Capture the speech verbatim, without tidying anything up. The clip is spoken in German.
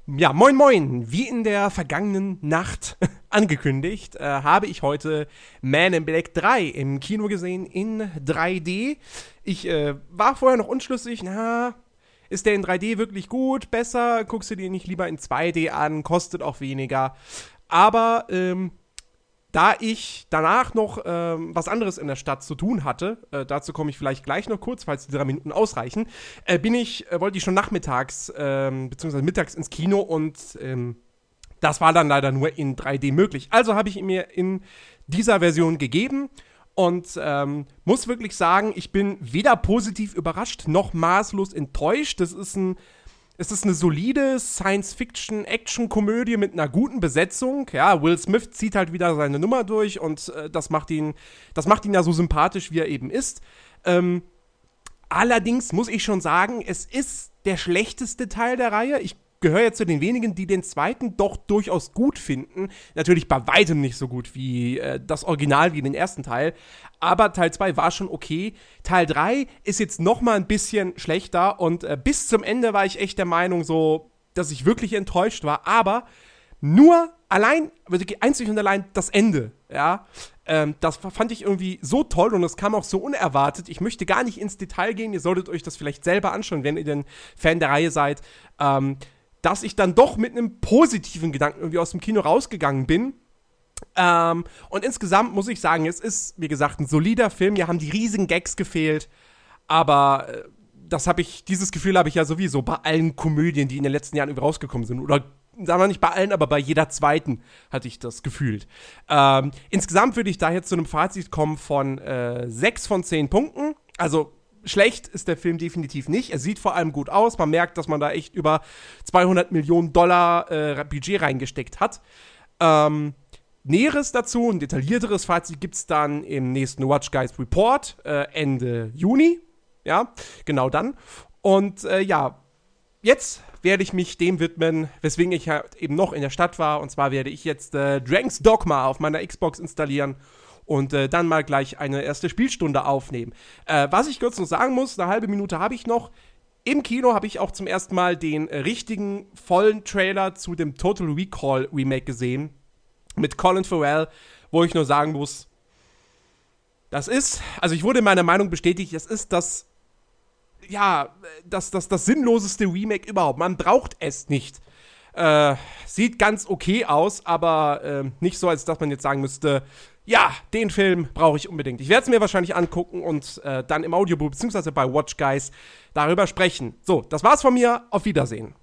Ja, moin moin. Wie in der vergangenen Nacht angekündigt, äh, habe ich heute Man in Black drei im Kino gesehen in drei D. Ich äh, war vorher noch unschlüssig, na, ist der in drei D wirklich gut, besser? Guckst du dir nicht lieber in zwei D an, kostet auch weniger. Aber ähm, da ich danach noch ähm, was anderes in der Stadt zu tun hatte, äh, dazu komme ich vielleicht gleich noch kurz, falls die drei Minuten ausreichen, äh, bin ich, äh, wollte ich schon nachmittags, ähm, beziehungsweise mittags ins Kino und ähm, das war dann leider nur in drei D möglich. Also habe ich ihn mir in dieser Version gegeben und ähm, muss wirklich sagen, ich bin weder positiv überrascht noch maßlos enttäuscht. Das ist ein Es ist eine solide Science-Fiction-Action-Komödie mit einer guten Besetzung. Ja, Will Smith zieht halt wieder seine Nummer durch und äh, das macht ihn, das macht ihn ja so sympathisch, wie er eben ist. Ähm, allerdings muss ich schon sagen, es ist der schlechteste Teil der Reihe. Ich gehöre jetzt zu den wenigen, die den zweiten doch durchaus gut finden. Natürlich bei weitem nicht so gut wie äh, das Original, wie den ersten Teil. Aber Teil zwei war schon okay. Teil drei ist jetzt noch mal ein bisschen schlechter. Und äh, bis zum Ende war ich echt der Meinung, so, dass ich wirklich enttäuscht war. Aber nur allein, wirklich einzig und allein das Ende, ja, ähm, das fand ich irgendwie so toll und es kam auch so unerwartet. Ich möchte gar nicht ins Detail gehen. Ihr solltet euch das vielleicht selber anschauen, wenn ihr denn Fan der Reihe seid. Ähm, dass ich dann doch mit einem positiven Gedanken irgendwie aus dem Kino rausgegangen bin. Ähm, und insgesamt muss ich sagen, es ist, wie gesagt, ein solider Film. Mir haben die riesigen Gags gefehlt. Aber äh, das habe ich, dieses Gefühl habe ich ja sowieso bei allen Komödien, die in den letzten Jahren irgendwie rausgekommen sind. Oder sagen wir nicht bei allen, aber bei jeder zweiten hatte ich das gefühlt. Ähm, insgesamt würde ich da jetzt zu einem Fazit kommen von äh, sechs von zehn Punkten. Also schlecht ist der Film definitiv nicht. Er sieht vor allem gut aus. Man merkt, dass man da echt über zweihundert Millionen Dollar äh, Budget reingesteckt hat. Ähm, Näheres dazu, ein detaillierteres Fazit gibt es dann im nächsten Watch Guys Report äh, Ende Juni. Ja, genau dann. Und äh, ja, jetzt werde ich mich dem widmen, weswegen ich halt eben noch in der Stadt war. Und zwar werde ich jetzt äh, Dragon's Dogma auf meiner Xbox installieren und äh, dann mal gleich eine erste Spielstunde aufnehmen. Äh, was ich kurz noch sagen muss, eine halbe Minute habe ich noch. Im Kino habe ich auch zum ersten Mal den äh, richtigen, vollen Trailer zu dem Total Recall Remake gesehen. Mit Colin Farrell, wo ich nur sagen muss, das ist, also ich wurde in meiner Meinung bestätigt, das ist das, ja, das, das, das sinnloseste Remake überhaupt. Man braucht es nicht. Äh, sieht ganz okay aus, aber äh, nicht so, als dass man jetzt sagen müsste, ja, den Film brauche ich unbedingt. Ich werde es mir wahrscheinlich angucken und äh, dann im Audiobook bzw. bei Watch Guys darüber sprechen. So, das war's von mir. Auf Wiedersehen.